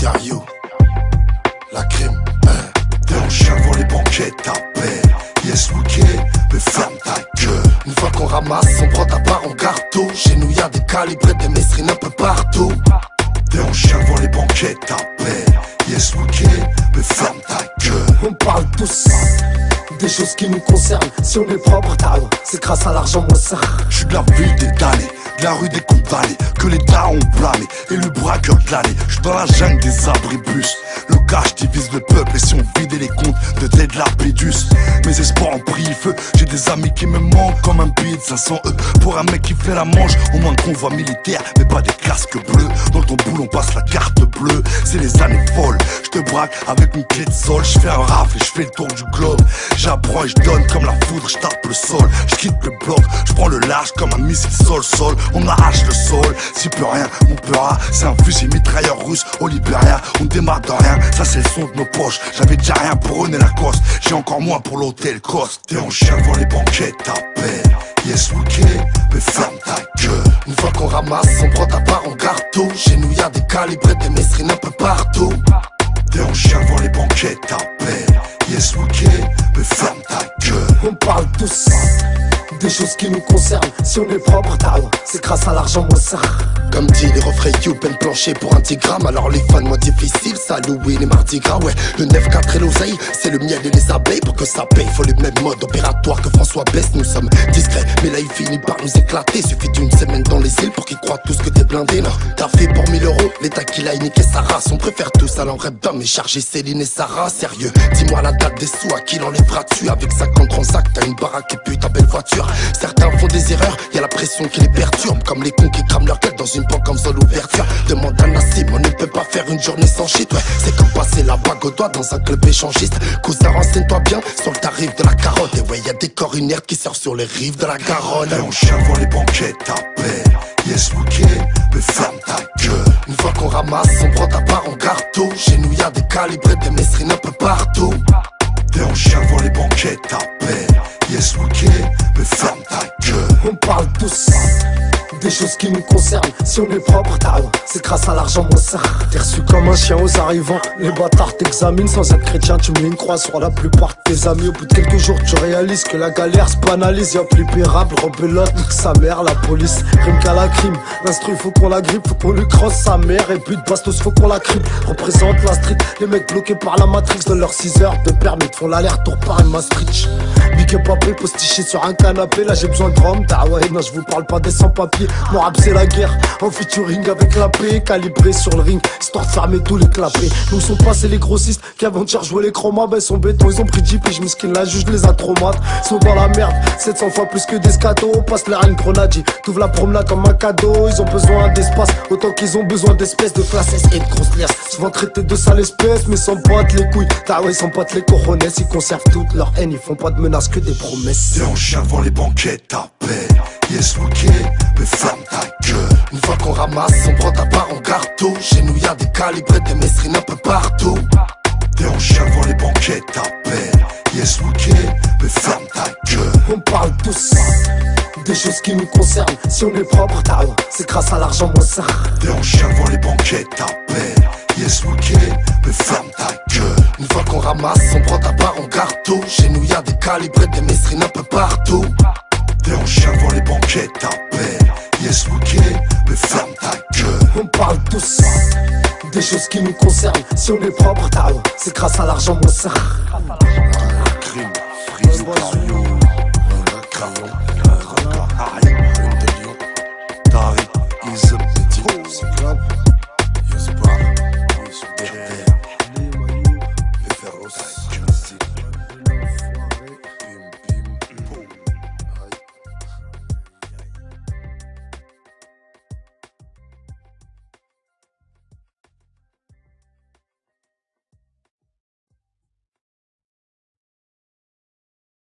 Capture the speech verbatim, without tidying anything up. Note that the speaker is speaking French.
Y'a you, la crime, hein. T'es en chien devant les banquettes, t'appelles. Yes, ok, mais ferme ta gueule. Une fois qu'on ramasse, on prend ta part en garteau. Chez nous y'a des calibrés, des mesrines un peu partout. T'es en chien devant les banquettes, t'appelles. Yes, ok, mais ferme ta gueule. On parle tous des choses qui nous concernent. Si on est propre, c'est grâce à l'argent, moi ça. J'suis de la ville des damnés, de la rue des condamnés, que les darons ont blâmé, et le braqueur de l'année. J'suis dans la jungle des abribus. Le cash divise le peuple, et si on vidait les comptes de Dead Lapidus. Mes espoirs ont pris feu, j'ai des amis qui me manquent comme un billet de cinq cents E. Pour un mec qui fait la manche, au moins de convoi militaire, mais pas des casques bleus. Dans ton boule on passe la carte bleue, c'est les années folles. J'te braque avec une clé de sol, j'fais un rafle et j'fais le tour du globe. J'apprends et j'donne comme la foudre, j'tape le sol. J'quitte le bloc, j'prends le large comme un missile sol-sol. On arrache le sol, si peut rien, mon peur, c'est un fusil mitrailleur russe au Libéria. On démarre de rien, ça c'est le son de nos poches. J'avais déjà rien pour eux, la coste. J'ai encore moins pour l'hôtel Coste. T'es en chien devant les banquettes, t'appelles. Yes, ok, mais ferme ta gueule. Une fois qu'on ramasse, on prend ta part en garteau. Chez nous y'a des calibrés, des mesrines un peu partout. T'es en chien devant les banquettes, t'appelles. Yes, ok, mais ferme ta gueule. On parle tous des choses qui nous concernent. Si on est propre, c'est grâce à l'argent, moi ça. Comme dit les refrains, you peine plancher pour un digramme. Alors les fans moins difficiles, ça Louis les Mardi Gras. Ouais, le neuf quatre et l'oseille, c'est le miel et les abeilles. Pour que ça paye, faut le même mode opératoire que François Besse. Nous sommes discrets, mais là il finit par nous éclater. Suffit d'une semaine dans les îles pour qu'ils croient tous que t'es blindé. Non, t'as fait pour mille euros, l'état qu'il a niqué sa race. On préfère tous à l'enrep d'homme et charger Céline et Sarah. Sérieux, dis-moi la date des sous, à qui l'enlèvera dessus. Avec cinquante transacts, t'as une baraque et puis ta belle voiture. Certains font des erreurs, y'a la pression qui les perturbe. Comme les cons qui crament leur tête dans une banque comme seule ouverture. Demande à Nassim, on ne peut pas faire une journée sans shit. Ouais, c'est comme passer la bague au doigt dans un club échangiste. Cousin, renseigne-toi bien sur le tarif de la carotte. Et ouais, y'a des corps inertes qui sortent sur les rives de la Garonne. Et on chien devant les banquettes, t'appelles. Yes, ok, mais ferme ta gueule. Une fois qu'on ramasse, on prend ta part en garteau. Chez nous y'a des calibrés, des mesrines un peu partout. T'es en chien devant les banquettes, t'appelles. Yes, ok, mais ferme ta gueule. On parle tous des choses qui nous concernent. Si on est propre, c'est grâce à l'argent, moi ça. T'es reçu comme un chien aux arrivants. Les bâtards t'examinent sans être chrétien. Tu mets une croix sur la plupart de tes amis. Au bout de quelques jours, tu réalises que la galère se banalise. Y'a plus pérable, rebelote, nique sa mère, la police. Rime qu'à la crime. L'instru, faut qu'on la grippe, faut qu'on lui crosse sa mère. Et puis de bastos, faut qu'on la cripe. Représente la street. Les mecs bloqués par la matrix de leurs six heures de permis. Te font l'aller-retour par une Maastricht. Big up après, postiché sur un canapé. Là, j'ai besoin de rhum. Ah ouais, non, je vous parle pas des sans-papiers. Mon rap c'est la guerre, en featuring avec la paix. Calibré sur le ring, histoire de fermer tous les clapets. Nous sont passés les grossistes qui avant-hier jouaient les chromas. Ben son béton, ils ont pris Jeep et je miskin la juge les a traumates. Sont dans la merde, sept cents fois plus que des scatos. On passe l'air à une grenade, t'ouvres la promenade comme un cadeau. Ils ont besoin d'espace, autant qu'ils ont besoin d'espèces de classe S et de grosses liasses. Souvent traités de sale espèce, mais sans pote les couilles. T'as ouais, sans pote les coronets, ils conservent toute leur haine. Ils font pas de menaces que des promesses. T'es en chien devant les banquettes, t'appelles. Yes, ok, mais ferme ta gueule. Une fois qu'on ramasse, on prend ta part en garteau. Chez nous y'a des calibrés, des mesrines un peu partout. T'es en chien devant les banquettes, t'appelles. Yes, ok, mais ferme ta gueule. On parle tous des choses qui nous concernent. Si on est propre, c'est grâce à l'argent, moi ça. T'es en chien devant les banquettes, t'appelles. Yes, ok, mais ferme ta gueule. Une fois qu'on ramasse, on prend ta part en garteau. Chez nous y'a des calibrés, des mesrines un peu partout. T'es en chien devant les banquettes, t'appelles. Yes, ok, mais ferme ta gueule. On parle tous des choses qui nous concernent. Si on est propre, c'est grâce à l'argent, moi ça. Crime, frisou, cario, crayon.